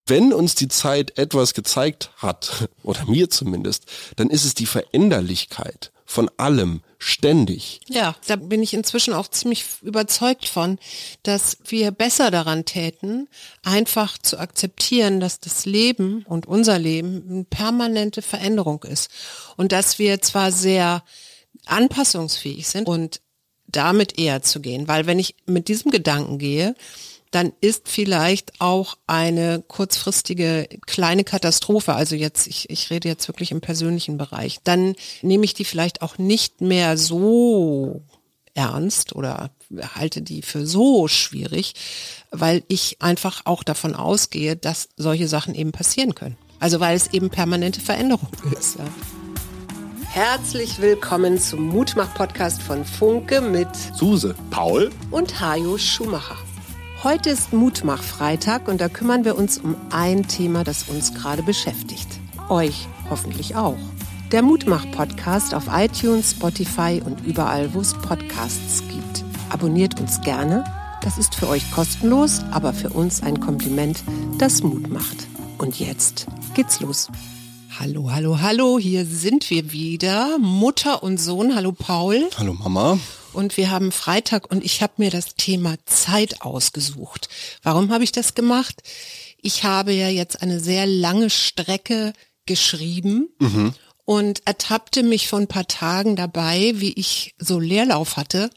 Wenn uns die Zeit etwas gezeigt hat, oder mir zumindest, dann ist es die Veränderlichkeit von allem, ständig. Ja, da bin ich inzwischen auch ziemlich überzeugt von, dass wir besser daran täten, einfach zu akzeptieren, dass das Leben und unser Leben eine permanente Veränderung ist. Und dass wir zwar sehr anpassungsfähig sind und damit eher zu gehen. Weil wenn ich mit diesem Gedanken gehe, dann ist vielleicht auch eine kurzfristige kleine Katastrophe, also jetzt, ich rede jetzt wirklich im persönlichen Bereich, dann nehme ich die vielleicht auch nicht mehr so ernst oder halte die für so schwierig, weil ich einfach auch davon ausgehe, dass solche Sachen eben passieren können. Also weil es eben permanente Veränderung ist. Ja. Herzlich willkommen zum Mutmach-Podcast von Funke mit Suse, Paul und Hajo Schumacher. Heute ist Mutmach-Freitag und da kümmern wir uns um ein Thema, das uns gerade beschäftigt. Euch hoffentlich auch. Der Mutmach-Podcast auf iTunes, Spotify und überall, wo es Podcasts gibt. Abonniert uns gerne. Das ist für euch kostenlos, aber für uns ein Kompliment, das Mut macht. Und jetzt geht's los. Hallo, hallo, hallo, hier sind wir wieder, Mutter und Sohn. Hallo Paul. Hallo Mama. Und wir haben Freitag und ich habe mir das Thema Zeit ausgesucht. Warum habe ich das gemacht? Ich habe ja jetzt eine sehr lange Strecke geschrieben und ertappte mich vor ein paar Tagen dabei, wie ich so Leerlauf hatte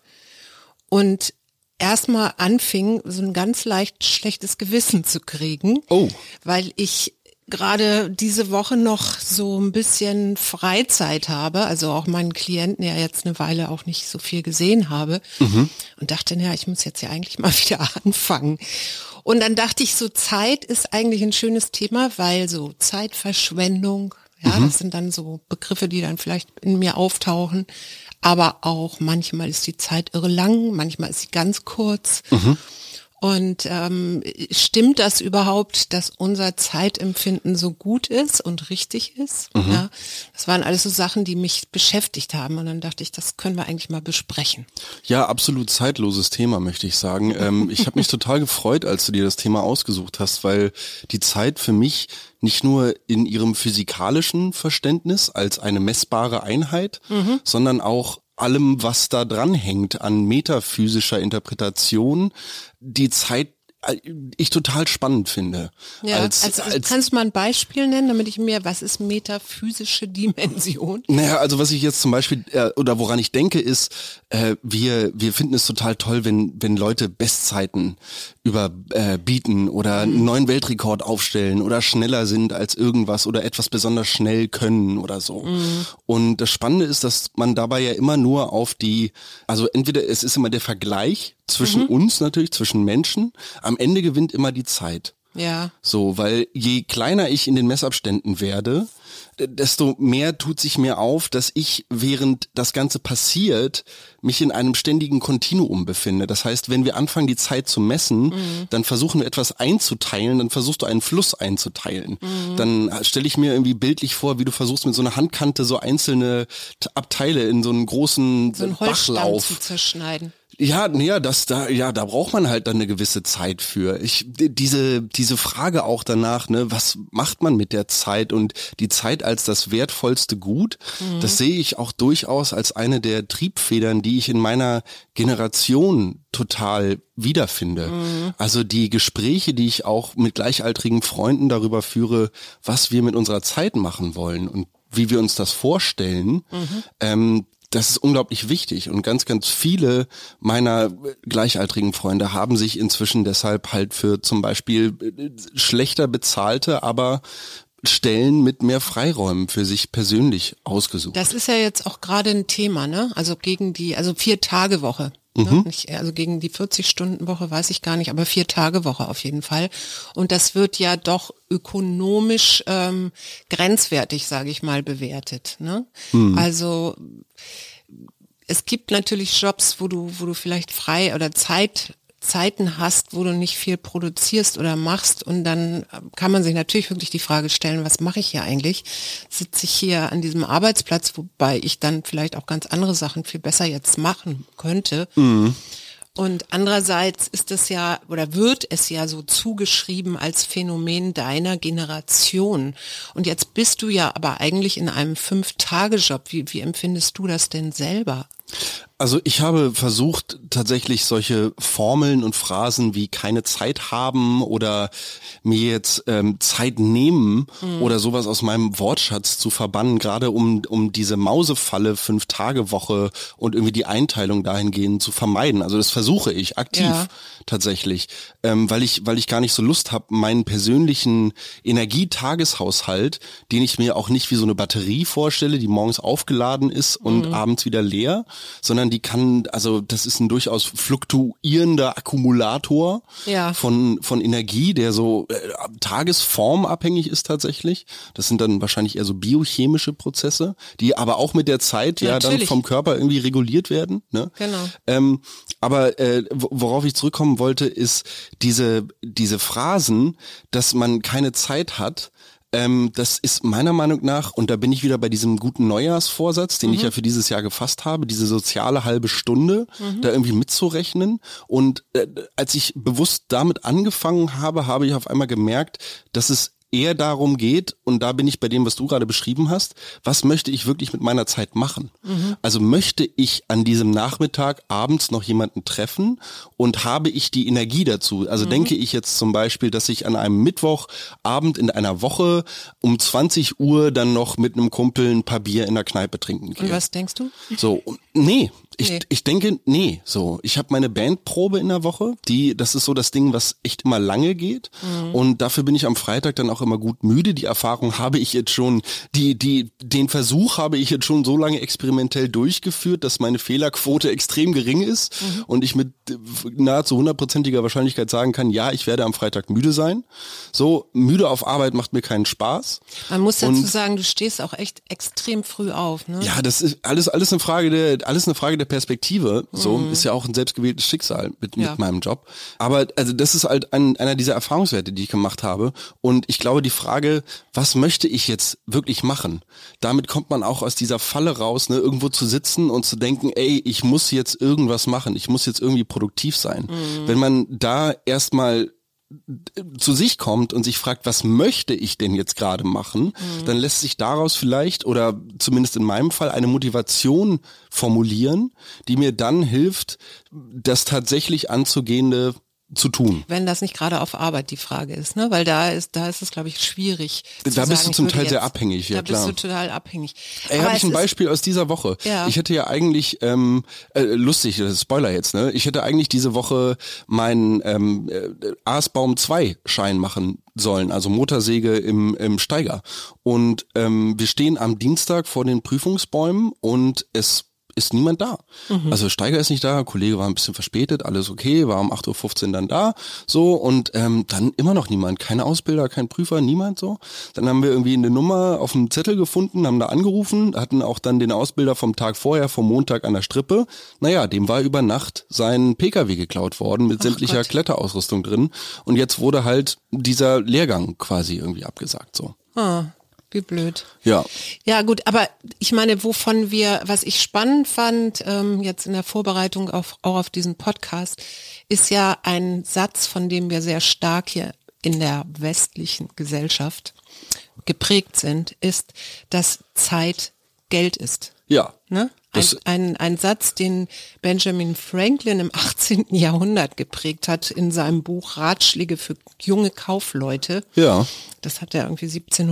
und erstmal anfing, so ein ganz leicht schlechtes Gewissen zu kriegen, weil ich gerade diese Woche noch so ein bisschen Freizeit habe, also auch meinen Klienten ja jetzt eine Weile auch nicht so viel gesehen habe und dachte, ja, ich muss jetzt ja eigentlich mal wieder anfangen. Und dann dachte ich, so Zeit ist eigentlich ein schönes Thema, weil so Zeitverschwendung, ja, das sind dann so Begriffe, die dann vielleicht in mir auftauchen, aber auch manchmal ist die Zeit irre lang, manchmal ist sie ganz kurz. Und stimmt das überhaupt, dass unser Zeitempfinden so gut ist und richtig ist? Ja, das waren alles so Sachen, die mich beschäftigt haben. Und dann dachte ich, das können wir eigentlich mal besprechen. Ja, absolut zeitloses Thema, möchte ich sagen. Ich habe mich total gefreut, als du dir das Thema ausgesucht hast, weil die Zeit für mich nicht nur in ihrem physikalischen Verständnis als eine messbare Einheit, sondern auch allem, was da dran hängt an metaphysischer Interpretation, die Zeit ich total spannend finde. Ja, also kannst du mal ein Beispiel nennen, damit ich mir, was ist metaphysische Dimension? Naja, also was ich jetzt zum Beispiel, oder woran ich denke, ist, wir finden es total toll, wenn Leute Bestzeiten überbieten oder einen neuen Weltrekord aufstellen oder schneller sind als irgendwas oder etwas besonders schnell können oder so. Und das Spannende ist, dass man dabei ja immer nur auf also entweder es ist immer der Vergleich zwischen uns natürlich, zwischen Menschen, am Ende gewinnt immer die Zeit. Ja. So, weil je kleiner ich in den Messabständen werde, desto mehr tut sich mir auf, dass ich, während das Ganze passiert, mich in einem ständigen Kontinuum befinde. Das heißt, wenn wir anfangen, die Zeit zu messen, dann versuchen wir etwas einzuteilen, dann versuchst du einen Fluss einzuteilen. Dann stelle ich mir irgendwie bildlich vor, wie du versuchst, mit so einer Handkante so einzelne Abteile in so einen großen so einen Bachlauf Holzstamm zu zerschneiden. Ja, da braucht man halt dann eine gewisse Zeit für. Diese Frage auch danach, ne, was macht man mit der Zeit und die Zeit als das wertvollste Gut, das sehe ich auch durchaus als eine der Triebfedern, die ich in meiner Generation total wiederfinde. Also die Gespräche, die ich auch mit gleichaltrigen Freunden darüber führe, was wir mit unserer Zeit machen wollen und wie wir uns das vorstellen, das ist unglaublich wichtig und ganz, ganz viele meiner gleichaltrigen Freunde haben sich inzwischen deshalb halt für zum Beispiel schlechter bezahlte, aber Stellen mit mehr Freiräumen für sich persönlich ausgesucht. Das ist ja jetzt auch gerade ein Thema, ne? Also gegen die 4-Tage-Woche. Ne? Also gegen die 40-Stunden-Woche weiß ich gar nicht, aber 4-Tage-Woche auf jeden Fall. Und das wird ja doch ökonomisch grenzwertig, sage ich mal, bewertet. Ne? Also es gibt natürlich Jobs, wo du vielleicht frei oder Zeiten hast, wo du nicht viel produzierst oder machst und dann kann man sich natürlich wirklich die Frage stellen, was mache ich hier eigentlich? Sitze ich hier an diesem Arbeitsplatz, wobei ich dann vielleicht auch ganz andere Sachen viel besser jetzt machen könnte. Und andererseits ist es ja oder wird es ja so zugeschrieben als Phänomen deiner Generation. Und jetzt bist du ja aber eigentlich in einem 5-Tage-Job. Wie empfindest du das denn selber? Also ich habe versucht, tatsächlich solche Formeln und Phrasen wie keine Zeit haben oder mir jetzt Zeit nehmen oder sowas aus meinem Wortschatz zu verbannen, gerade um diese Mausefalle 5-Tage-Woche und irgendwie die Einteilung dahingehend zu vermeiden. Also das versuche ich aktiv tatsächlich, weil ich gar nicht so Lust habe, meinen persönlichen Energietageshaushalt, den ich mir auch nicht wie so eine Batterie vorstelle, die morgens aufgeladen ist und abends wieder leer, sondern die kann, also das ist ein durchaus fluktuierender Akkumulator von Energie, der so tagesformabhängig ist tatsächlich. Das sind dann wahrscheinlich eher so biochemische Prozesse, die aber auch mit der Zeit dann vom Körper irgendwie reguliert werden. Ne? Genau. Aber worauf ich zurückkommen wollte, ist diese Phrasen, dass man keine Zeit hat. Das ist meiner Meinung nach, und da bin ich wieder bei diesem guten Neujahrsvorsatz, den ich ja für dieses Jahr gefasst habe, diese soziale halbe Stunde da irgendwie mitzurechnen. Und als ich bewusst damit angefangen habe, habe ich auf einmal gemerkt, dass es eher darum geht, und da bin ich bei dem, was du gerade beschrieben hast, was möchte ich wirklich mit meiner Zeit machen? Also möchte ich an diesem Nachmittag abends noch jemanden treffen und habe ich die Energie dazu? Also denke ich jetzt zum Beispiel, dass ich an einem Mittwochabend in einer Woche um 20 Uhr dann noch mit einem Kumpel ein paar Bier in der Kneipe trinken gehe. Und was denkst du? So, ich denke, so. Ich habe meine Bandprobe in der Woche, das ist so das Ding, was echt immer lange geht. Und dafür bin ich am Freitag dann auch immer gut müde. Die Erfahrung habe ich jetzt schon, den Versuch habe ich jetzt schon so lange experimentell durchgeführt, dass meine Fehlerquote extrem gering ist und ich mit nahezu 100%iger Wahrscheinlichkeit sagen kann, ja, ich werde am Freitag müde sein. So, müde auf Arbeit macht mir keinen Spaß. Man muss dazu sagen, du stehst auch echt extrem früh auf, ne? Ja, das ist alles eine Frage der Perspektive. So, ist ja auch ein selbstgewähltes Schicksal mit meinem Job. Aber also das ist halt einer dieser Erfahrungswerte, die ich gemacht habe. Und ich glaube, die Frage, was möchte ich jetzt wirklich machen? Damit kommt man auch aus dieser Falle raus, ne, irgendwo zu sitzen und zu denken, ey, ich muss jetzt irgendwas machen, ich muss jetzt irgendwie produktiv sein. Wenn man da erstmal zu sich kommt und sich fragt, was möchte ich denn jetzt gerade machen, dann lässt sich daraus vielleicht oder zumindest in meinem Fall eine Motivation formulieren, die mir dann hilft, das tatsächlich Anzugehende zu tun. Wenn das nicht gerade auf Arbeit die Frage ist, ne? Weil da ist es, glaube ich, schwierig. Da bist du zum Teil sehr abhängig, ja klar. Da bist du total abhängig. Habe ich ein Beispiel aus dieser Woche. Ja. Ich hätte ja eigentlich, lustig, das ist Spoiler jetzt, ne? Ich hätte eigentlich diese Woche meinen ASBaum 2 Schein machen sollen, also Motorsäge im Steiger. Und wir stehen am Dienstag vor den Prüfungsbäumen und es ist niemand da. Also Steiger ist nicht da, Kollege war ein bisschen verspätet, alles okay, war um 8:15 Uhr dann da, so, und dann immer noch niemand, keine Ausbilder, kein Prüfer, niemand so. Dann haben wir irgendwie eine Nummer auf dem Zettel gefunden, haben da angerufen, hatten auch dann den Ausbilder vom Tag vorher, vom Montag an der Strippe. Naja, dem war über Nacht sein PKW geklaut worden mit sämtlicher Kletterausrüstung drin und jetzt wurde halt dieser Lehrgang quasi irgendwie abgesagt, so. Wie blöd. Ja. Ja gut, aber ich meine, was ich spannend fand, jetzt in der Vorbereitung auch auf diesen Podcast, ist ja ein Satz, von dem wir sehr stark hier in der westlichen Gesellschaft geprägt sind, ist, dass Zeit Geld ist. Ja. Ne? Ein Satz, den Benjamin Franklin im 18. Jahrhundert geprägt hat in seinem Buch Ratschläge für junge Kaufleute. Ja. Das hat er irgendwie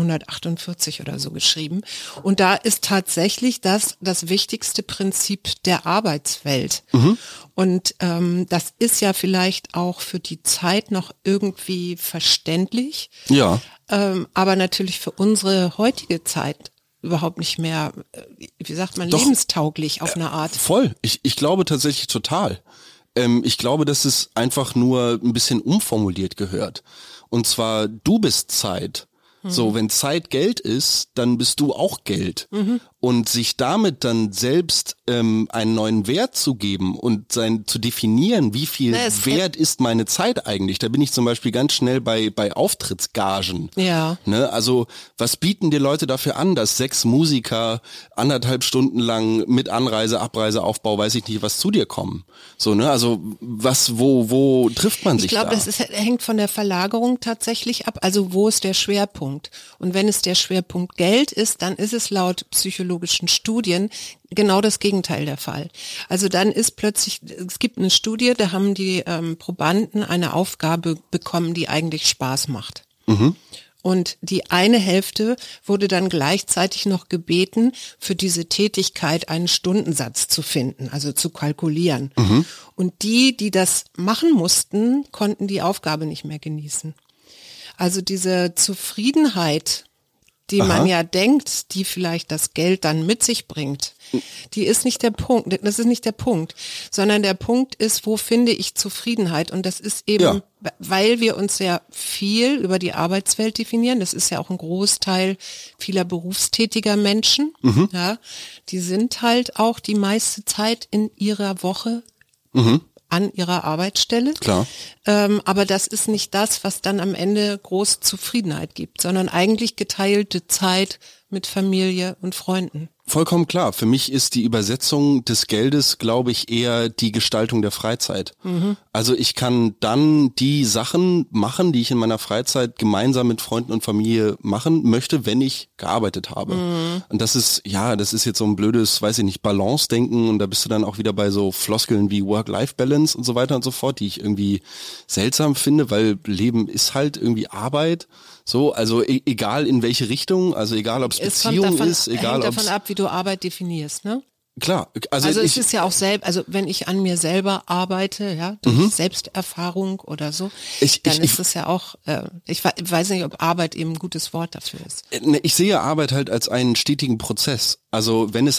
1748 oder so geschrieben. Und da ist tatsächlich das wichtigste Prinzip der Arbeitswelt. Und das ist ja vielleicht auch für die Zeit noch irgendwie verständlich. Ja. Aber natürlich für unsere heutige Zeit überhaupt nicht mehr, wie sagt man, Doch, lebenstauglich auf eine Art. Voll. Ich glaube tatsächlich total. Ich glaube, dass es einfach nur ein bisschen umformuliert gehört. Und zwar, du bist Zeit. So, wenn Zeit Geld ist, dann bist du auch Geld. und sich damit dann selbst einen neuen Wert zu geben und zu definieren, wie viel wert ist meine Zeit eigentlich. Da bin ich zum Beispiel ganz schnell bei Auftrittsgagen. Ja. Ne? Also was bieten dir Leute dafür an, dass 6 Musiker 1,5 Stunden lang mit Anreise, Abreise, Aufbau, weiß ich nicht, was zu dir kommen. So, ne? Also wo trifft man sich Ich glaube, da? das hängt von der Verlagerung tatsächlich ab. Also wo ist der Schwerpunkt? Und wenn es der Schwerpunkt Geld ist, dann ist es laut psychologischen Studien genau das Gegenteil der Fall. Also dann ist plötzlich, es gibt eine Studie, da haben die Probanden eine Aufgabe bekommen, die eigentlich Spaß macht. Und die eine Hälfte wurde dann gleichzeitig noch gebeten, für diese Tätigkeit einen Stundensatz zu finden, also zu kalkulieren. Und die das machen mussten, konnten die Aufgabe nicht mehr genießen. Also diese Zufriedenheit, die man ja denkt, die vielleicht das Geld dann mit sich bringt, die ist nicht der Punkt, das ist nicht der Punkt, sondern der Punkt ist, wo finde ich Zufriedenheit? Und das ist eben, weil wir uns sehr viel über die Arbeitswelt definieren, das ist ja auch ein Großteil vieler berufstätiger Menschen, ja, die sind halt auch die meiste Zeit in ihrer Woche an ihrer Arbeitsstelle. Klar. Aber das ist nicht das, was dann am Ende große Zufriedenheit gibt, sondern eigentlich geteilte Zeit mit Familie und Freunden. Vollkommen klar. Für mich ist die Übersetzung des Geldes, glaube ich, eher die Gestaltung der Freizeit. Also ich kann dann die Sachen machen, die ich in meiner Freizeit gemeinsam mit Freunden und Familie machen möchte, wenn ich gearbeitet habe. Und das ist jetzt so ein blödes, weiß ich nicht, Balance-Denken, und da bist du dann auch wieder bei so Floskeln wie Work-Life-Balance und so weiter und so fort, die ich irgendwie seltsam finde, weil Leben ist halt irgendwie Arbeit. So, also egal in welche Richtung, also egal ob es Beziehung ist, egal ob hängt davon ab, wie du Arbeit definierst, ne? Klar, also es ist ja auch also wenn ich an mir selber arbeite, ja, durch Selbsterfahrung oder so, dann ist es ja auch, ich weiß nicht, ob Arbeit eben ein gutes Wort dafür ist. Ich sehe Arbeit halt als einen stetigen Prozess. Also wenn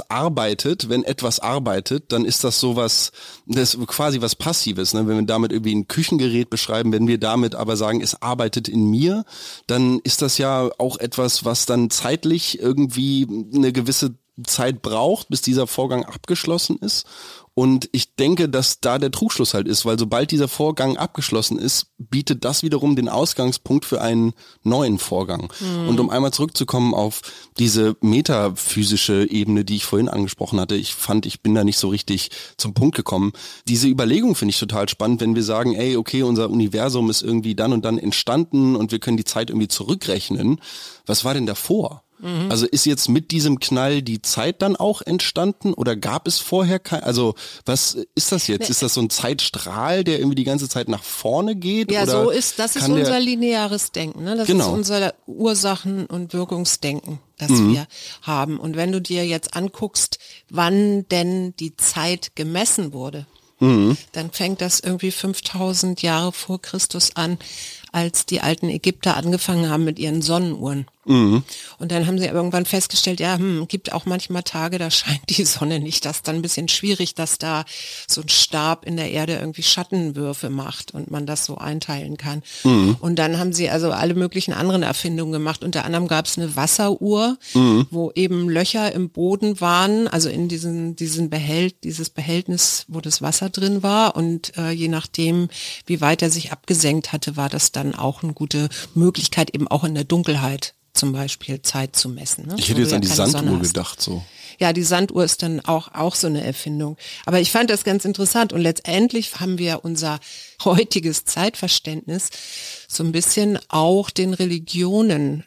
etwas arbeitet, dann ist das sowas, das ist quasi was Passives. Ne? Wenn wir damit irgendwie ein Küchengerät beschreiben, wenn wir damit aber sagen, es arbeitet in mir, dann ist das ja auch etwas, was dann zeitlich irgendwie eine gewisse Zeit braucht, bis dieser Vorgang abgeschlossen ist. Und ich denke, dass da der Trugschluss halt ist, weil sobald dieser Vorgang abgeschlossen ist, bietet das wiederum den Ausgangspunkt für einen neuen Vorgang. Und um einmal zurückzukommen auf diese metaphysische Ebene, die ich vorhin angesprochen hatte, ich bin da nicht so richtig zum Punkt gekommen. Diese Überlegung finde ich total spannend, wenn wir sagen, ey, okay, unser Universum ist irgendwie dann und dann entstanden und wir können die Zeit irgendwie zurückrechnen. Was war denn davor? Also ist jetzt mit diesem Knall die Zeit dann auch entstanden oder gab es vorher also was ist das jetzt? Ist das so ein Zeitstrahl, der irgendwie die ganze Zeit nach vorne geht? Ja, oder das ist unser lineares Denken, ne? Das ist unser Ursachen- und Wirkungsdenken, das wir haben. Und wenn du dir jetzt anguckst, wann denn die Zeit gemessen wurde, dann fängt das irgendwie 5000 Jahre vor Christus an, als die alten Ägypter angefangen haben mit ihren Sonnenuhren. Und dann haben sie irgendwann festgestellt, gibt auch manchmal Tage, da scheint die Sonne nicht. Das ist dann ein bisschen schwierig, dass da so ein Stab in der Erde irgendwie Schattenwürfe macht und man das so einteilen kann. Und dann haben sie also alle möglichen anderen Erfindungen gemacht. Unter anderem gab es eine Wasseruhr, wo eben Löcher im Boden waren, also in dieses Behältnis, wo das Wasser drin war. Und je nachdem, wie weit er sich abgesenkt hatte, war das dann auch eine gute Möglichkeit, eben auch in der Dunkelheit zum Beispiel Zeit zu messen. Ne? Ich hätte jetzt an die Sanduhr gedacht, so. Ja, die Sanduhr ist dann auch so eine Erfindung. Aber ich fand das ganz interessant und letztendlich haben wir unser heutiges Zeitverständnis so ein bisschen auch den Religionen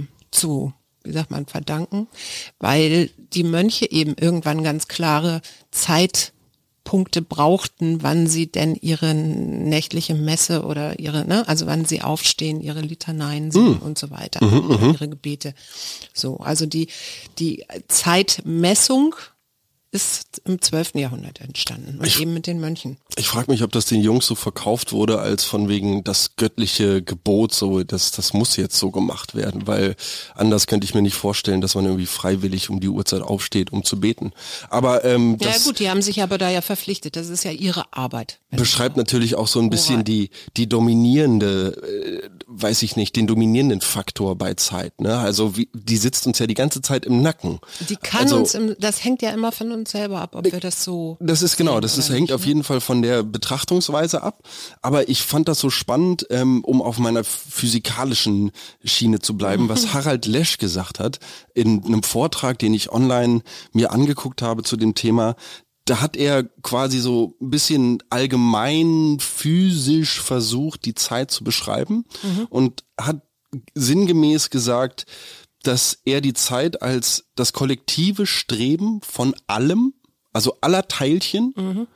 verdanken, weil die Mönche eben irgendwann ganz klare Zeitpunkte brauchten, wann sie denn ihre nächtliche Messe oder also wann sie aufstehen, ihre Litaneien singen und so weiter, ihre Gebete. So, also die Zeitmessung ist im 12. Jahrhundert entstanden und eben mit den Mönchen. Ich frage mich, ob das den Jungs so verkauft wurde, als von wegen das göttliche Gebot, so das muss jetzt so gemacht werden, weil anders könnte ich mir nicht vorstellen, dass man irgendwie freiwillig um die Uhrzeit aufsteht, um zu beten. Aber ja gut, die haben sich aber da ja verpflichtet, das ist ja ihre Arbeit. Beschreibt natürlich auch so ein bisschen die dominierende, weiß ich nicht, den dominierenden Faktor bei Zeit. Ne? Also die sitzt uns ja die ganze Zeit im Nacken. Die kann uns, das hängt ja immer von uns selber ab, ob wir das so. Das ist genau, hängt auf jeden Fall von der Betrachtungsweise ab. Aber ich fand das so spannend, um auf meiner physikalischen Schiene zu bleiben, was Harald Lesch gesagt hat in einem Vortrag, den ich online mir angeguckt habe zu dem Thema. Da hat er quasi so ein bisschen allgemein physisch versucht, die Zeit zu beschreiben und hat sinngemäß gesagt, dass er die Zeit als das kollektive Streben von allem, also aller Teilchen,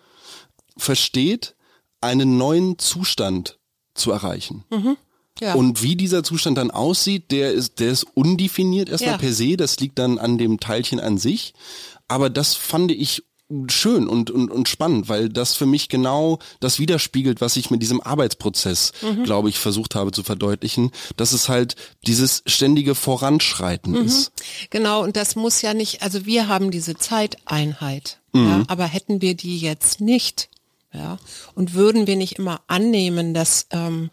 versteht, einen neuen Zustand zu erreichen. Ja. Und wie dieser Zustand dann aussieht, der ist undefiniert erstmal per se, das liegt dann an dem Teilchen an sich. Aber das fand ich schön und spannend, weil das für mich genau das widerspiegelt, was ich mit diesem Arbeitsprozess, glaube ich, versucht habe zu verdeutlichen, dass es halt dieses ständige Voranschreiten ist. Genau, und das muss ja nicht, also wir haben diese Zeiteinheit, ja, aber hätten wir die jetzt nicht, ja, und würden wir nicht immer annehmen, dass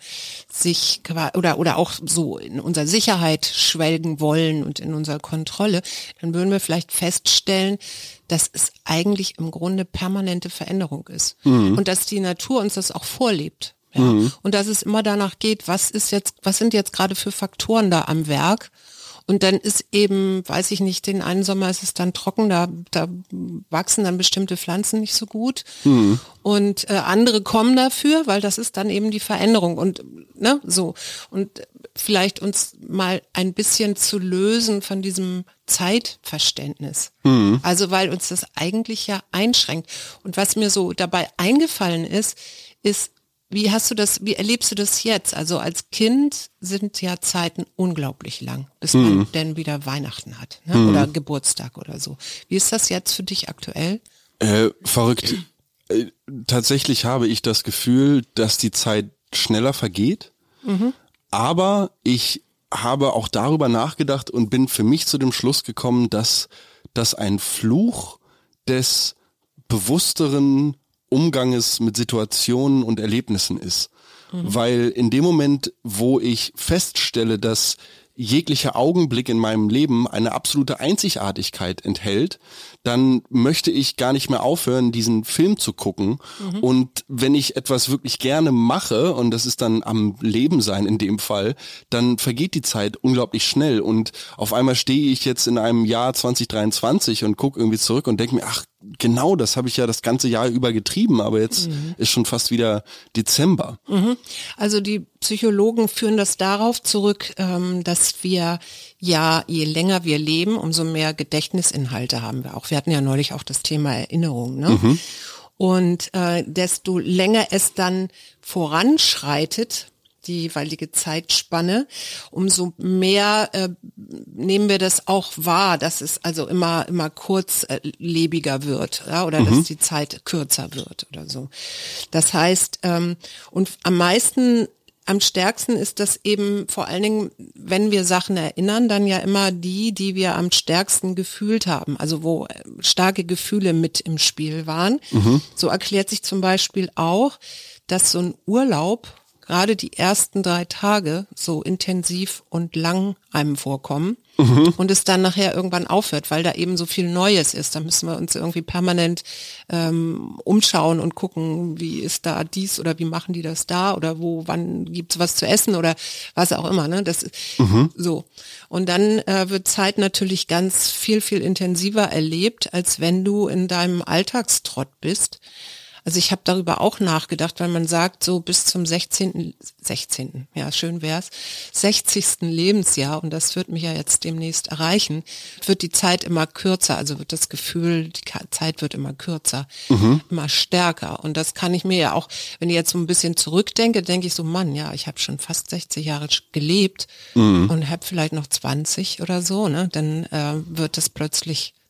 sich oder auch so in unserer Sicherheit schwelgen wollen und in unserer Kontrolle, dann würden wir vielleicht feststellen, dass es eigentlich im Grunde permanente Veränderung ist und dass die Natur uns das auch vorlebt. Ja. Und dass es immer danach geht, was sind jetzt gerade für Faktoren da am Werk? Und dann ist eben, weiß ich nicht, den einen Sommer ist es dann trocken, da wachsen dann bestimmte Pflanzen nicht so gut. Und andere kommen dafür, weil das ist dann eben die Veränderung und ne, so. Und vielleicht uns mal ein bisschen zu lösen von diesem Zeitverständnis. Also weil uns das eigentlich ja einschränkt. Und was mir so dabei eingefallen ist, wie erlebst du das jetzt? Also als Kind sind ja Zeiten unglaublich lang, bis man denn wieder Weihnachten hat, ne? Oder Geburtstag oder so. Wie ist das jetzt für dich aktuell? Verrückt. Tatsächlich habe ich das Gefühl, dass die Zeit schneller vergeht, aber ich habe auch darüber nachgedacht und bin für mich zu dem Schluss gekommen, dass das ein Fluch des bewussteren Umganges mit Situationen und Erlebnissen ist. Weil in dem Moment, wo ich feststelle, dass jeglicher Augenblick in meinem Leben eine absolute Einzigartigkeit enthält, dann möchte ich gar nicht mehr aufhören, diesen Film zu gucken. Und wenn ich etwas wirklich gerne mache, und das ist dann am Leben sein in dem Fall, dann vergeht die Zeit unglaublich schnell. Und auf einmal stehe ich jetzt in einem Jahr 2023 und gucke irgendwie zurück und denke mir, ach, genau, das habe ich ja das ganze Jahr über getrieben, aber jetzt ist schon fast wieder Dezember. Also die Psychologen führen das darauf zurück, dass wir ja, je länger wir leben, umso mehr Gedächtnisinhalte haben wir auch. Wir hatten ja neulich auch das Thema Erinnerung, ne? Und desto länger es dann voranschreitet, die jeweilige Zeitspanne, umso mehr nehmen wir das auch wahr, dass es also immer kurzlebiger wird, ja, oder dass die Zeit kürzer wird oder so. Das heißt, und am stärksten ist das eben vor allen Dingen, wenn wir Sachen erinnern, dann ja immer die wir am stärksten gefühlt haben, also wo starke Gefühle mit im Spiel waren. So erklärt sich zum Beispiel auch, dass so ein Urlaub gerade die ersten 3 Tage so intensiv und lang einem vorkommen und es dann nachher irgendwann aufhört, weil da eben so viel Neues ist. Da müssen wir uns irgendwie permanent umschauen und gucken, wie ist da dies oder wie machen die das da oder wann gibt's was zu essen oder was auch immer. Ne? Das so. Und dann wird Zeit natürlich ganz viel, viel intensiver erlebt, als wenn du in deinem Alltagstrott bist. Also ich habe darüber auch nachgedacht, weil man sagt, so bis zum 16., ja schön wär's, 60. Lebensjahr, und das wird mich ja jetzt demnächst erreichen, wird die Zeit immer kürzer, also wird das Gefühl, die Zeit wird immer kürzer, immer stärker. Und das kann ich mir ja auch, wenn ich jetzt so ein bisschen zurückdenke, denke ich so, Mann, ja, ich habe schon fast 60 Jahre gelebt und habe vielleicht noch 20 oder so, ne? Dann wird das plötzlich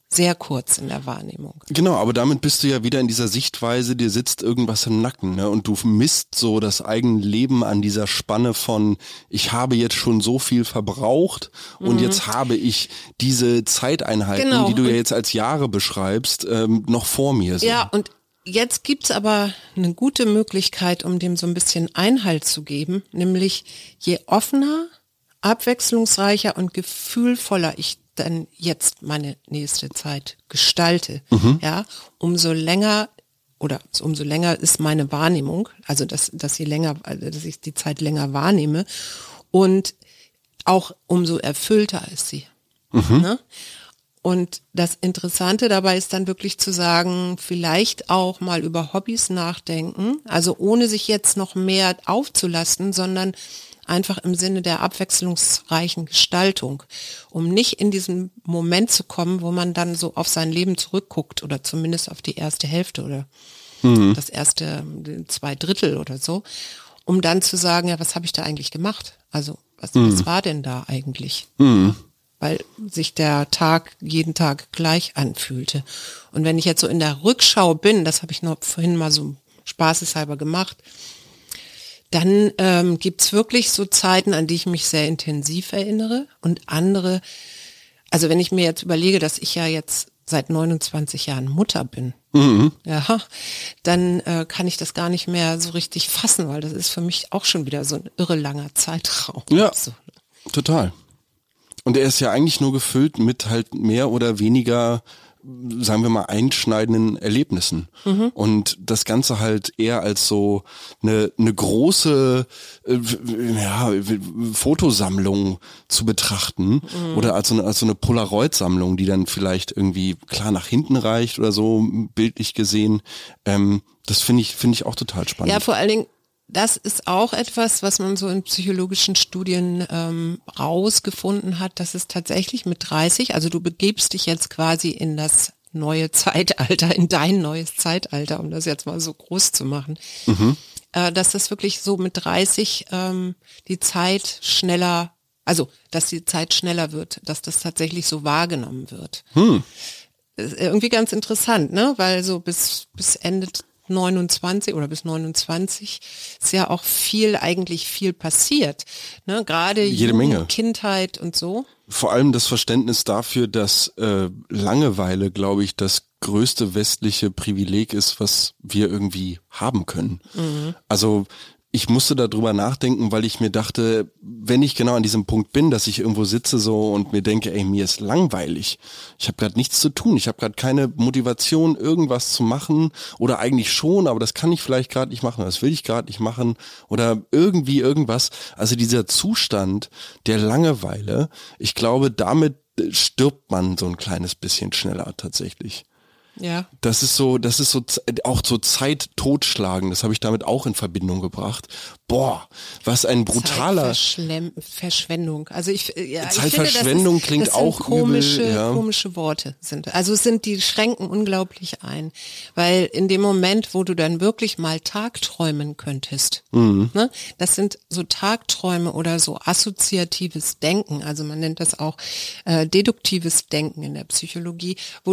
sehr kurz in der Wahrnehmung. Genau, aber damit bist du ja wieder in dieser Sichtweise, dir sitzt irgendwas im Nacken, ne? Und du misst so das eigene Leben an dieser Spanne von, ich habe jetzt schon so viel verbraucht und jetzt habe ich diese Zeiteinheiten, die du ja jetzt als Jahre beschreibst, noch vor mir. So. Ja, und jetzt gibt's aber eine gute Möglichkeit, um dem so ein bisschen Einhalt zu geben, nämlich je offener, abwechslungsreicher und gefühlvoller ich dann jetzt meine nächste Zeit gestalte, ja, umso länger ist meine Wahrnehmung, also dass ich die Zeit länger wahrnehme und auch umso erfüllter ist sie. Ne? Und das Interessante dabei ist dann wirklich zu sagen, vielleicht auch mal über Hobbys nachdenken, also ohne sich jetzt noch mehr aufzulasten, sondern einfach im Sinne der abwechslungsreichen Gestaltung, um nicht in diesen Moment zu kommen, wo man dann so auf sein Leben zurückguckt oder zumindest auf die erste Hälfte oder das erste 2/3 oder so, um dann zu sagen, ja, was habe ich da eigentlich gemacht? Also was war denn da eigentlich? Weil sich der Tag jeden Tag gleich anfühlte. Und wenn ich jetzt so in der Rückschau bin, das habe ich noch vorhin mal so spaßeshalber gemacht, dann gibt's wirklich so Zeiten, an die ich mich sehr intensiv erinnere und andere, also wenn ich mir jetzt überlege, dass ich ja jetzt seit 29 Jahren Mutter bin, ja, dann kann ich das gar nicht mehr so richtig fassen, weil das ist für mich auch schon wieder so ein irre langer Zeitraum. Ja, so. Total. Und er ist ja eigentlich nur gefüllt mit halt mehr oder weniger, sagen wir mal, einschneidenden Erlebnissen. Und das Ganze halt eher als so eine große Fotosammlung zu betrachten oder als so eine Polaroid-Sammlung, die dann vielleicht irgendwie klar nach hinten reicht oder so, bildlich gesehen. Das finde ich auch total spannend. Ja, vor allen Dingen, das ist auch etwas, was man so in psychologischen Studien rausgefunden hat, dass es tatsächlich mit 30, also du begebst dich jetzt quasi in das neue Zeitalter, in dein neues Zeitalter, um das jetzt mal so groß zu machen, dass das wirklich so mit 30 die Zeit schneller, also dass die Zeit schneller wird, dass das tatsächlich so wahrgenommen wird. Ist irgendwie ganz interessant, ne? Weil so bis Ende 29 oder bis 29 ist ja auch eigentlich viel passiert, ne? Gerade jede Menge. Kindheit und so. Vor allem das Verständnis dafür, dass Langeweile, glaube ich, das größte westliche Privileg ist, was wir irgendwie haben können. Also ich musste darüber nachdenken, weil ich mir dachte, wenn ich genau an diesem Punkt bin, dass ich irgendwo sitze so und mir denke, ey, mir ist langweilig. Ich habe gerade nichts zu tun. Ich habe gerade keine Motivation, irgendwas zu machen oder eigentlich schon, aber das kann ich vielleicht gerade nicht machen, das will ich gerade nicht machen oder irgendwie irgendwas. Also dieser Zustand der Langeweile, ich glaube, damit stirbt man so ein kleines bisschen schneller tatsächlich. Ja. Das ist so auch so Zeit totschlagen, das habe ich damit auch in Verbindung gebracht. Boah, was ein brutaler Verschwendung. Also Zeitverschwendung ich finde, klingt das auch komische, übel, ja. komische Worte sind. Also die schränken unglaublich ein, weil in dem Moment, wo du dann wirklich mal tagträumen könntest, ne, das sind so Tagträume oder so assoziatives Denken, also man nennt das auch deduktives Denken in der Psychologie, wo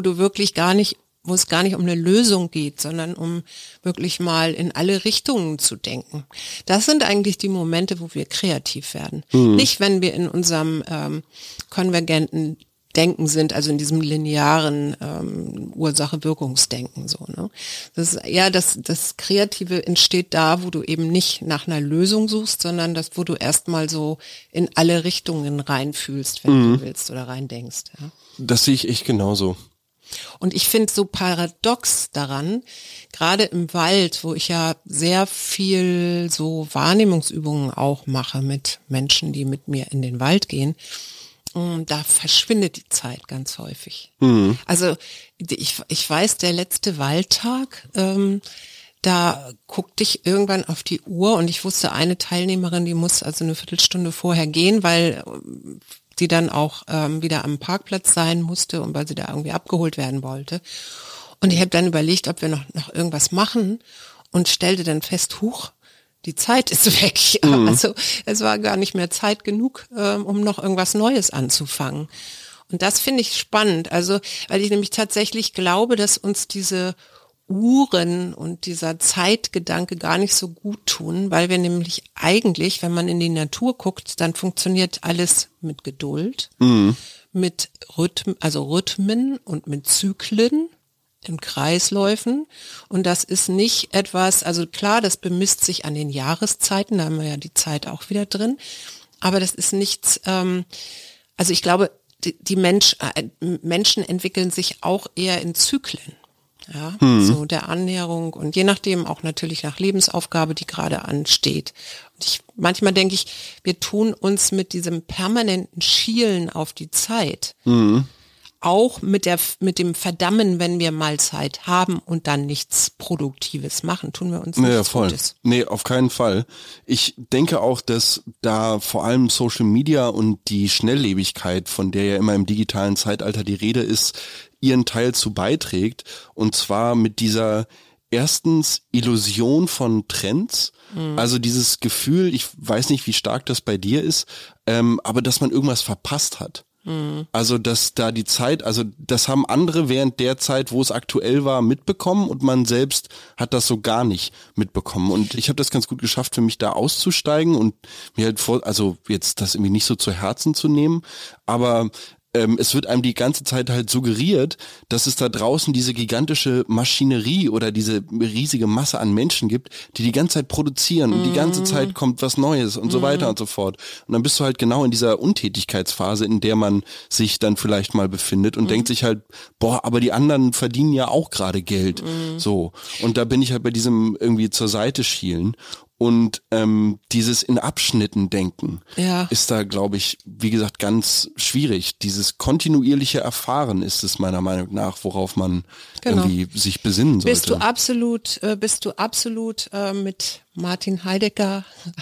es gar nicht um eine Lösung geht, sondern um wirklich mal in alle Richtungen zu denken. Das sind eigentlich die Momente, wo wir kreativ werden. Nicht, wenn wir in unserem konvergenten Denken sind, also in diesem linearen Ursache-Wirkungsdenken so. Ne? Das ist eher das Kreative entsteht da, wo du eben nicht nach einer Lösung suchst, sondern wo du erstmal so in alle Richtungen reinfühlst, wenn du willst oder reindenkst. Ja? Das sehe ich echt genauso. Und ich finde so paradox daran, gerade im Wald, wo ich ja sehr viel so Wahrnehmungsübungen auch mache mit Menschen, die mit mir in den Wald gehen, da verschwindet die Zeit ganz häufig. Also ich weiß, der letzte Waldtag, da guckte ich irgendwann auf die Uhr und ich wusste, eine Teilnehmerin, die muss also eine Viertelstunde vorher gehen, weil die dann auch wieder am Parkplatz sein musste und weil sie da irgendwie abgeholt werden wollte. Und ich habe dann überlegt, ob wir noch irgendwas machen und stellte dann fest, huch, die Zeit ist weg. Also es war gar nicht mehr Zeit genug, um noch irgendwas Neues anzufangen. Und das finde ich spannend. Also, weil ich nämlich tatsächlich glaube, dass uns diese Uhren und dieser Zeitgedanke gar nicht so gut tun, weil wir nämlich eigentlich, wenn man in die Natur guckt, dann funktioniert alles mit Geduld, mit Rhythmen und mit Zyklen in Kreisläufen. Und das ist nicht etwas, also klar, das bemisst sich an den Jahreszeiten, da haben wir ja die Zeit auch wieder drin, aber das ist nichts, also ich glaube, die Menschen entwickeln sich auch eher in Zyklen. Ja, so der Annäherung und je nachdem auch natürlich nach Lebensaufgabe, die gerade ansteht. Und manchmal denke ich, wir tun uns mit diesem permanenten Schielen auf die Zeit, auch mit dem Verdammen, wenn wir mal Zeit haben und dann nichts Produktives machen, tun wir uns nichts Gutes. Nee, auf keinen Fall. Ich denke auch, dass da vor allem Social Media und die Schnelllebigkeit, von der ja immer im digitalen Zeitalter die Rede ist, ihren Teil zu beiträgt. Und zwar mit dieser erstens Illusion von Trends, also dieses Gefühl, ich weiß nicht, wie stark das bei dir ist, aber dass man irgendwas verpasst hat. Also, dass da die Zeit, also das haben andere während der Zeit, wo es aktuell war, mitbekommen und man selbst hat das so gar nicht mitbekommen. Und ich habe das ganz gut geschafft, für mich da auszusteigen und mir halt also jetzt das irgendwie nicht so zu Herzen zu nehmen, aber es wird einem die ganze Zeit halt suggeriert, dass es da draußen diese gigantische Maschinerie oder diese riesige Masse an Menschen gibt, die ganze Zeit produzieren und die ganze Zeit kommt was Neues und so weiter und so fort. Und dann bist du halt genau in dieser Untätigkeitsphase, in der man sich dann vielleicht mal befindet und denkt sich halt, boah, aber die anderen verdienen ja auch gerade Geld. So. Und da bin ich halt bei diesem irgendwie zur Seite schielen. Und dieses in Abschnitten denken ist da, glaube ich, wie gesagt, ganz schwierig. Dieses kontinuierliche Erfahren ist es meiner Meinung nach, worauf man irgendwie sich besinnen sollte. Bist du absolut mit Martin Heidegger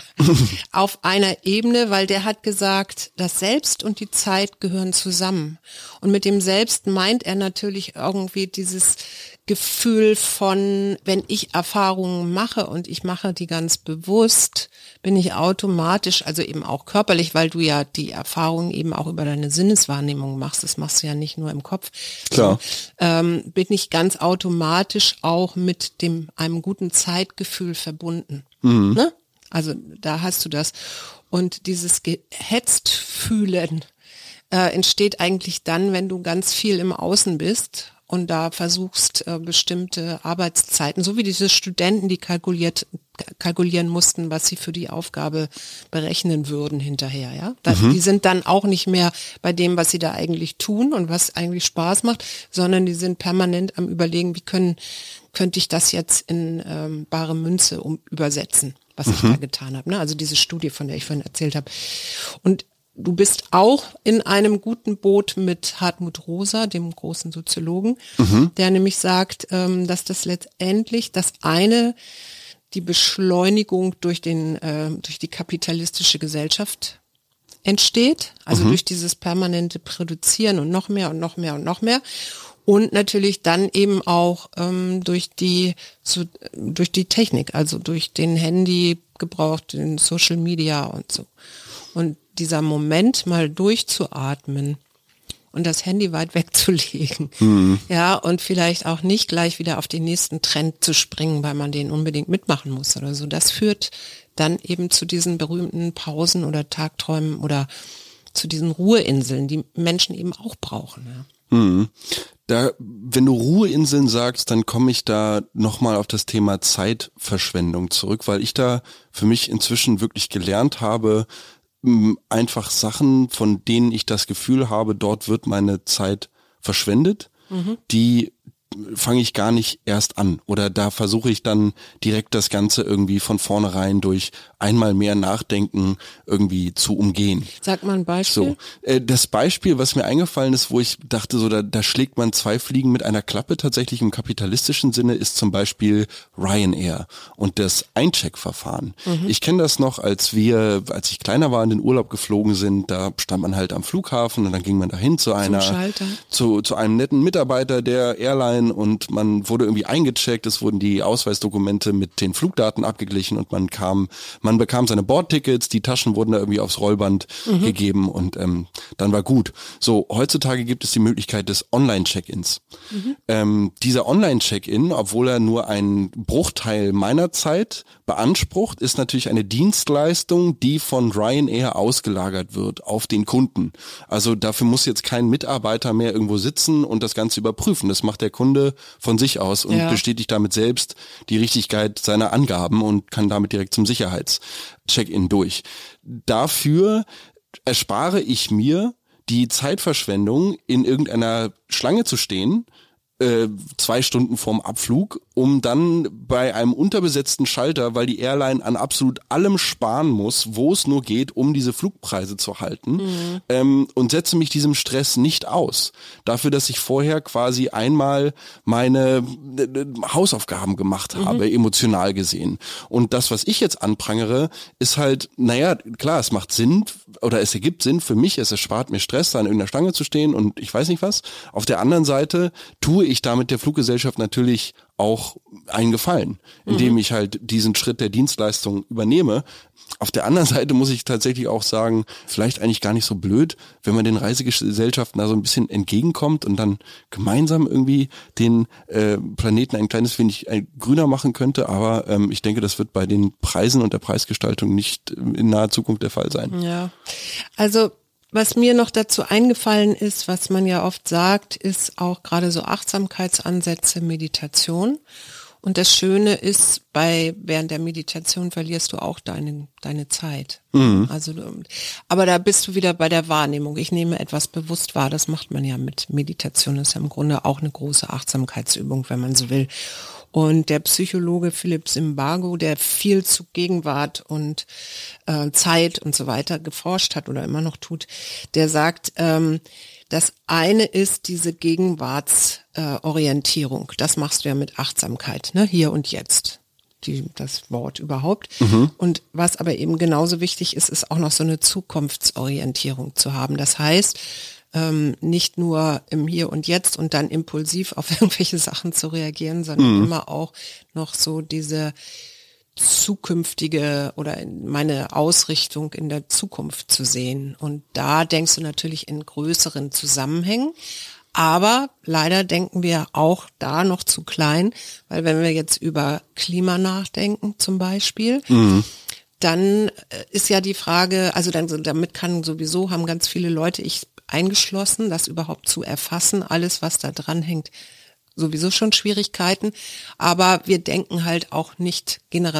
auf einer Ebene, weil der hat gesagt, das Selbst und die Zeit gehören zusammen. Und mit dem Selbst meint er natürlich irgendwie dieses Gefühl von, wenn ich Erfahrungen mache und ich mache die ganz bewusst, bin ich automatisch, also eben auch körperlich, weil du ja die Erfahrungen eben auch über deine Sinneswahrnehmung machst, das machst du ja nicht nur im Kopf. Klar. Bin ich ganz automatisch auch mit einem guten Zeitgefühl verbunden. Ne? Also da hast du das. Und dieses gehetzt fühlen entsteht eigentlich dann, wenn du ganz viel im Außen bist und da versuchst bestimmte Arbeitszeiten, so wie diese Studenten, die kalkulieren mussten, was sie für die Aufgabe berechnen würden hinterher, ja. Die sind dann auch nicht mehr bei dem, was sie da eigentlich tun und was eigentlich Spaß macht, sondern die sind permanent am Überlegen, wie könnte ich das jetzt in bare Münze übersetzen, was ich da getan habe. Ne? Also diese Studie, von der ich vorhin erzählt habe. Und du bist auch in einem guten Boot mit Hartmut Rosa, dem großen Soziologen, der nämlich sagt, dass das letztendlich die Beschleunigung durch die kapitalistische Gesellschaft entsteht, also durch dieses permanente Produzieren und noch mehr und noch mehr und noch mehr. Und natürlich dann eben auch durch die Technik, also durch den Handygebrauch, den Social Media und so. Und dieser Moment mal durchzuatmen und das Handy weit wegzulegen, ja, und vielleicht auch nicht gleich wieder auf den nächsten Trend zu springen, weil man den unbedingt mitmachen muss oder so. Das führt dann eben zu diesen berühmten Pausen oder Tagträumen oder zu diesen Ruheinseln, die Menschen eben auch brauchen. Ja. Wenn du Ruheinseln sagst, dann komme ich da nochmal auf das Thema Zeitverschwendung zurück, weil ich da für mich inzwischen wirklich gelernt habe, einfach Sachen, von denen ich das Gefühl habe, dort wird meine Zeit verschwendet, die fange ich gar nicht erst an. Oder da versuche ich dann direkt das Ganze irgendwie von vornherein durch einmal mehr Nachdenken irgendwie zu umgehen. Sag mal ein Beispiel. So, das Beispiel, was mir eingefallen ist, wo ich dachte, so da schlägt man zwei Fliegen mit einer Klappe tatsächlich im kapitalistischen Sinne, ist zum Beispiel Ryanair und das Eincheckverfahren. Ich kenne das noch, als ich kleiner war, in den Urlaub geflogen sind, da stand man halt am Flughafen und dann ging man dahin zu einem netten Mitarbeiter der Airline und man wurde irgendwie eingecheckt, es wurden die Ausweisdokumente mit den Flugdaten abgeglichen und man bekam seine Bordtickets, die Taschen wurden da irgendwie aufs Rollband gegeben und dann war gut. So, heutzutage gibt es die Möglichkeit des Online-Check-ins. Dieser Online-Check-in, obwohl er nur einen Bruchteil meiner Zeit beansprucht, ist natürlich eine Dienstleistung, die von Ryanair ausgelagert wird auf den Kunden. Also dafür muss jetzt kein Mitarbeiter mehr irgendwo sitzen und das Ganze überprüfen. Das macht der Kunde von sich aus und bestätigt damit selbst die Richtigkeit seiner Angaben und kann damit direkt zum Sicherheitscheck-in durch. Dafür erspare ich mir die Zeitverschwendung, in irgendeiner Schlange zu stehen, 2 Stunden vorm Abflug, um dann bei einem unterbesetzten Schalter, weil die Airline an absolut allem sparen muss, wo es nur geht, um diese Flugpreise zu halten, und setze mich diesem Stress nicht aus. Dafür, dass ich vorher quasi einmal meine Hausaufgaben gemacht habe, emotional gesehen. Und das, was ich jetzt anprangere, ist halt, naja, klar, es macht Sinn, oder es ergibt Sinn für mich, es erspart mir Stress, da an irgendeiner Stange zu stehen und ich weiß nicht was. Auf der anderen Seite tue ich damit der Fluggesellschaft natürlich auch einen Gefallen, indem ich halt diesen Schritt der Dienstleistung übernehme. Auf der anderen Seite muss ich tatsächlich auch sagen, vielleicht eigentlich gar nicht so blöd, wenn man den Reisegesellschaften da so ein bisschen entgegenkommt und dann gemeinsam irgendwie den Planeten ein kleines wenig grüner machen könnte. Aber ich denke, das wird bei den Preisen und der Preisgestaltung nicht in naher Zukunft der Fall sein. Ja, also was mir noch dazu eingefallen ist, was man ja oft sagt, ist auch gerade so Achtsamkeitsansätze, Meditation. Und das Schöne ist, während der Meditation verlierst du auch deine Zeit. Also, aber da bist du wieder bei der Wahrnehmung. Ich nehme etwas bewusst wahr. Das macht man ja mit Meditation. Das ist ja im Grunde auch eine große Achtsamkeitsübung, wenn man so will. Und der Psychologe Philipp Zimbardo, der viel zu Gegenwart und Zeit und so weiter geforscht hat oder immer noch tut, der sagt, das eine ist diese Gegenwartsorientierung. Das machst du ja mit Achtsamkeit, ne? Hier und jetzt. Das Wort überhaupt. Und was aber eben genauso wichtig ist, ist auch noch so eine Zukunftsorientierung zu haben. Das heißt, nicht nur im Hier und Jetzt und dann impulsiv auf irgendwelche Sachen zu reagieren, sondern immer auch noch so diese zukünftige oder meine Ausrichtung in der Zukunft zu sehen. Und da denkst du natürlich in größeren Zusammenhängen. Aber leider denken wir auch da noch zu klein, weil wenn wir jetzt über Klima nachdenken zum Beispiel, dann ist ja die Frage, also damit haben ganz viele Leute, ich eingeschlossen, das überhaupt zu erfassen, alles was da dran hängt, sowieso schon Schwierigkeiten, aber wir denken halt auch nicht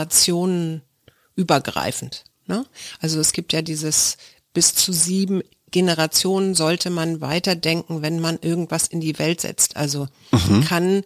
generationenübergreifend, ne? Also es gibt ja dieses bis zu 7 Generationen sollte man weiterdenken, wenn man irgendwas in die Welt setzt. Also kann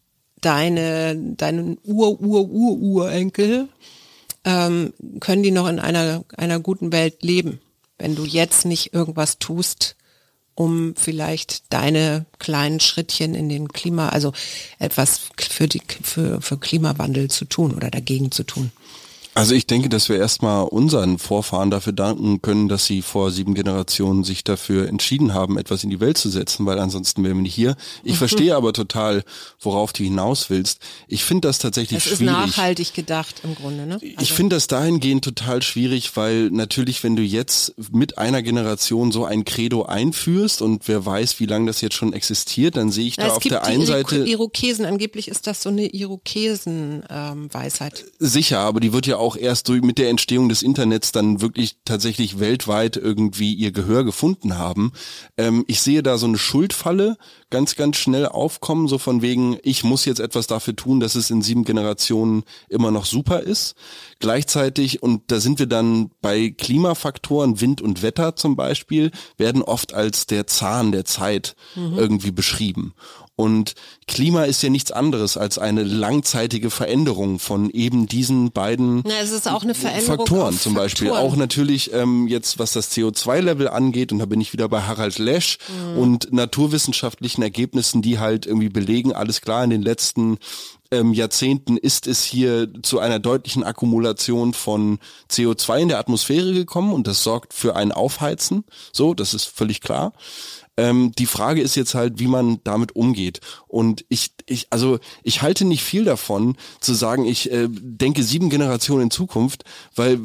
deinen Urenkel können die noch in einer guten Welt leben, wenn du jetzt nicht irgendwas tust, um vielleicht deine kleinen Schrittchen in den also etwas für Klimawandel zu tun oder dagegen zu tun. Also ich denke, dass wir erstmal unseren Vorfahren dafür danken können, dass sie vor 7 Generationen sich dafür entschieden haben, etwas in die Welt zu setzen, weil ansonsten wären wir nicht hier. Ich verstehe aber total, worauf du hinaus willst. Ich finde das tatsächlich schwierig. Das ist nachhaltig gedacht im Grunde, ne? Also ich finde das dahingehend total schwierig, weil natürlich, wenn du jetzt mit einer Generation so ein Credo einführst und wer weiß, wie lange das jetzt schon existiert, dann sehe ich da auf der einen Seite... Irokesen, angeblich ist das so eine Irokesen-Weisheit. Sicher, aber die wird ja auch erst mit der Entstehung des Internets dann wirklich tatsächlich weltweit irgendwie ihr Gehör gefunden haben. Ich sehe da so eine Schuldfalle ganz, ganz schnell aufkommen, so von wegen, ich muss jetzt etwas dafür tun, dass es in 7 Generationen immer noch super ist. Gleichzeitig, und da sind wir dann bei Klimafaktoren, Wind und Wetter zum Beispiel, werden oft als der Zahn der Zeit irgendwie beschrieben. Und Klima ist ja nichts anderes als eine langzeitige Veränderung von eben diesen beiden es ist auch eine Veränderung Faktoren zum Beispiel. Auch natürlich jetzt, was das CO2-Level angeht, und da bin ich wieder bei Harald Lesch und naturwissenschaftlichen Ergebnissen, die halt irgendwie belegen, alles klar, in den letzten Jahrzehnten ist es hier zu einer deutlichen Akkumulation von CO2 in der Atmosphäre gekommen und das sorgt für ein Aufheizen. So, das ist völlig klar. Die Frage ist jetzt halt, wie man damit umgeht. Und ich halte nicht viel davon, zu sagen, ich denke 7 Generationen in Zukunft, weil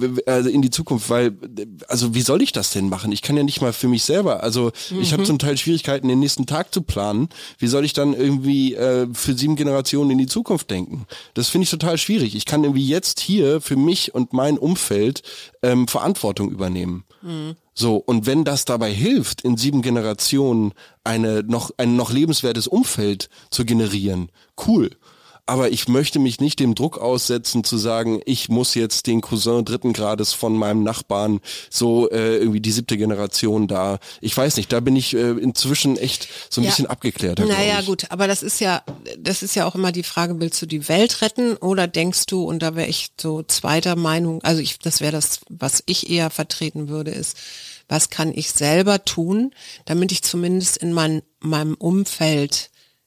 wie soll ich das denn machen? Ich kann ja nicht mal für mich selber, ich habe zum Teil Schwierigkeiten, den nächsten Tag zu planen. Wie soll ich dann irgendwie für 7 Generationen in die Zukunft denken? Das finde ich total schwierig. Ich kann irgendwie jetzt hier für mich und mein Umfeld Verantwortung übernehmen. So, und wenn das dabei hilft, in 7 Generationen ein noch lebenswertes Umfeld zu generieren, cool. Aber ich möchte mich nicht dem Druck aussetzen, zu sagen, ich muss jetzt den Cousin 3. Grades von meinem Nachbarn irgendwie die 7. Generation da. Ich weiß nicht, da bin ich inzwischen echt so ein bisschen abgeklärter. Naja, gut, aber das ist ja auch immer die Frage, willst du die Welt retten oder denkst du, und da wäre ich so zweiter Meinung, das wäre das, was ich eher vertreten würde, ist, was kann ich selber tun, damit ich zumindest in meinem Umfeld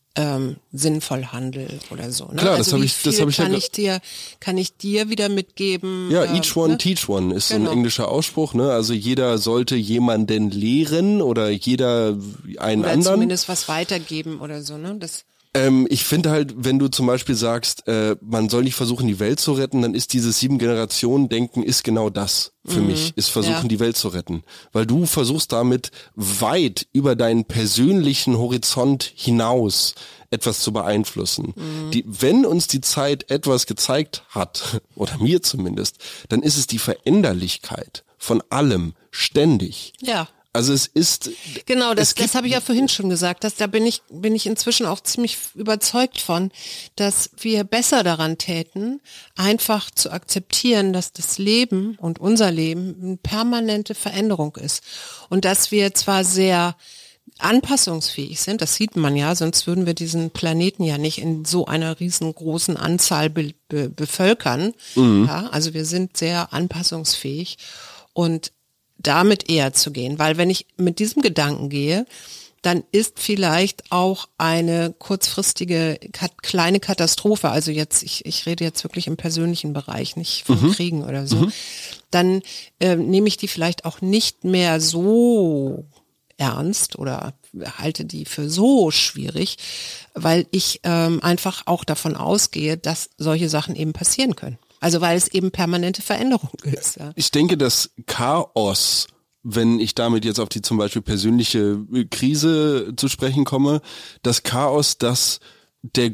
sinnvoll handel oder so. Ne? Klar, also das habe ich kann ich dir wieder mitgeben. Ja, each one teach one ist so ein englischer Ausspruch, ne? Also jeder sollte jemanden lehren oder jeder einen oder anderen. Zumindest was weitergeben oder so, ne? Ich finde halt, wenn du zum Beispiel sagst, man soll nicht versuchen, die Welt zu retten, dann ist dieses 7-Generationen-Denken ist genau das für mich, ist versuchen, die Welt zu retten. Weil du versuchst damit weit über deinen persönlichen Horizont hinaus etwas zu beeinflussen. Wenn uns die Zeit etwas gezeigt hat, oder mir zumindest, dann ist es die Veränderlichkeit von allem, ständig. Ja. Also es ist... Genau, das habe ich ja vorhin schon gesagt, da bin ich inzwischen auch ziemlich überzeugt von, dass wir besser daran täten, einfach zu akzeptieren, dass das Leben und unser Leben eine permanente Veränderung ist. Und dass wir zwar sehr anpassungsfähig sind, das sieht man ja, sonst würden wir diesen Planeten ja nicht in so einer riesengroßen Anzahl bevölkern. Ja, also wir sind sehr anpassungsfähig und damit eher zu gehen, weil wenn ich mit diesem Gedanken gehe, dann ist vielleicht auch eine kurzfristige kleine Katastrophe, also jetzt, ich rede jetzt wirklich im persönlichen Bereich, nicht von Kriegen oder so, dann nehme ich die vielleicht auch nicht mehr so ernst oder halte die für so schwierig, weil ich einfach auch davon ausgehe, dass solche Sachen eben passieren können. Also weil es eben permanente Veränderung ist. Ja. Ich denke, das Chaos, wenn ich damit jetzt auf die zum Beispiel persönliche Krise zu sprechen komme, das Chaos, das der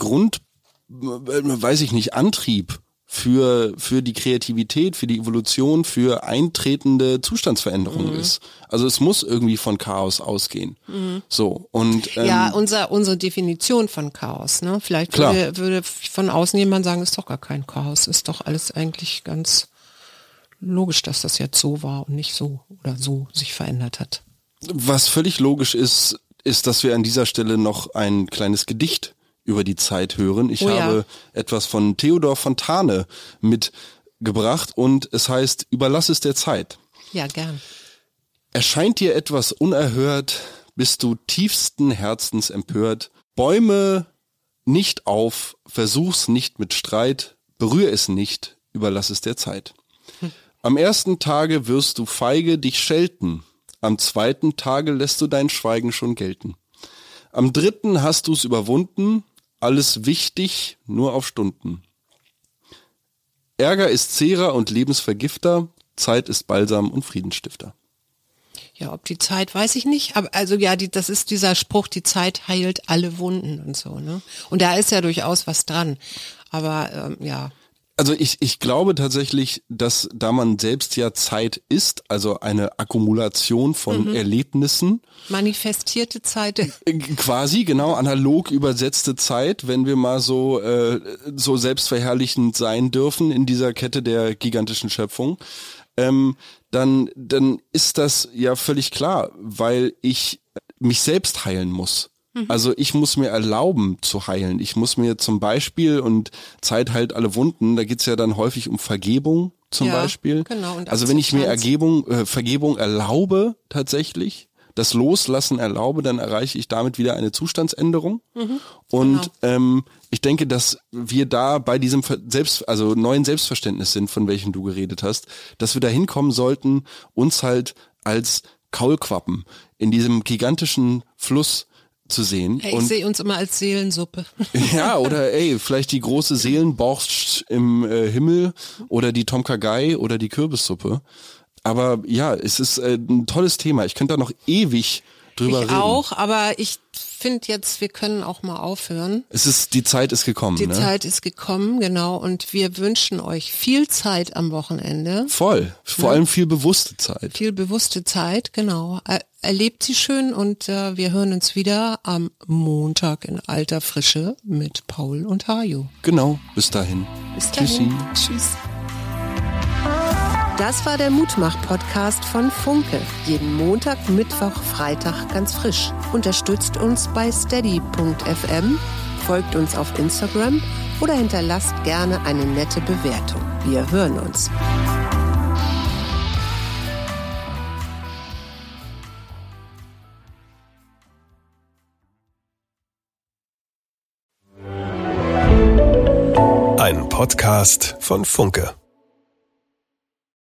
Antrieb für die Kreativität, für die Evolution, für eintretende Zustandsveränderungen ist. Also es muss irgendwie von Chaos ausgehen. So, und ja, unsere Definition von Chaos, ne? Vielleicht würde von außen jemand sagen, ist doch gar kein Chaos, ist doch alles eigentlich ganz logisch, dass das jetzt so war und nicht so oder so sich verändert hat. Was völlig logisch ist, dass wir an dieser Stelle noch ein kleines Gedicht über die Zeit hören. Ich habe etwas von Theodor Fontane mitgebracht und es heißt, überlass es der Zeit. Ja, gern. Erscheint dir etwas unerhört, bist du tiefsten Herzens empört. Bäume nicht auf, versuch's nicht mit Streit, berühr es nicht, überlass es der Zeit. Am 1. Tage wirst du feige dich schelten, am 2. Tage lässt du dein Schweigen schon gelten. Am 3. hast du's überwunden, alles wichtig, nur auf Stunden. Ärger ist Zehrer und Lebensvergifter, Zeit ist Balsam und Friedensstifter. Ja, ob die Zeit, weiß ich nicht, aber also ja, das ist dieser Spruch, die Zeit heilt alle Wunden und so, ne? Und da ist ja durchaus was dran, aber ja. Also ich glaube tatsächlich, dass da man selbst ja Zeit ist, also eine Akkumulation von Erlebnissen. Manifestierte Zeit. Quasi, genau, analog übersetzte Zeit, wenn wir mal so selbstverherrlichend sein dürfen in dieser Kette der gigantischen Schöpfung. Dann ist das ja völlig klar, weil ich mich selbst heilen muss. Also ich muss mir erlauben zu heilen. Ich muss mir zum Beispiel, und Zeit heilt alle Wunden, da geht's ja dann häufig um Vergebung zum Beispiel. Genau, und also wenn ich mir Vergebung erlaube tatsächlich, das Loslassen erlaube, dann erreiche ich damit wieder eine Zustandsänderung. Und ich denke, dass wir da bei diesem neuen Selbstverständnis sind, von welchem du geredet hast, dass wir da hinkommen sollten, uns halt als Kaulquappen in diesem gigantischen Fluss zu sehen. Ich sehe uns immer als Seelensuppe. Ja, oder vielleicht die große Seelenborscht im Himmel oder die Tom Kha Gai oder die Kürbissuppe. Aber ja, es ist ein tolles Thema. Ich könnte da noch ewig drüber reden. Ich auch, aber ich finde jetzt, wir können auch mal aufhören. Die Zeit ist gekommen. Die Zeit ist gekommen, genau. Und wir wünschen euch viel Zeit am Wochenende. Voll. Vor allem viel bewusste Zeit. Viel bewusste Zeit, genau. Erlebt sie schön und wir hören uns wieder am Montag in alter Frische mit Paul und Hajo. Genau. Bis dahin. Bis dahin. Tschüss. Das war der Mutmach-Podcast von Funke. Jeden Montag, Mittwoch, Freitag ganz frisch. Unterstützt uns bei steady.fm, folgt uns auf Instagram oder hinterlasst gerne eine nette Bewertung. Wir hören uns. Ein Podcast von Funke.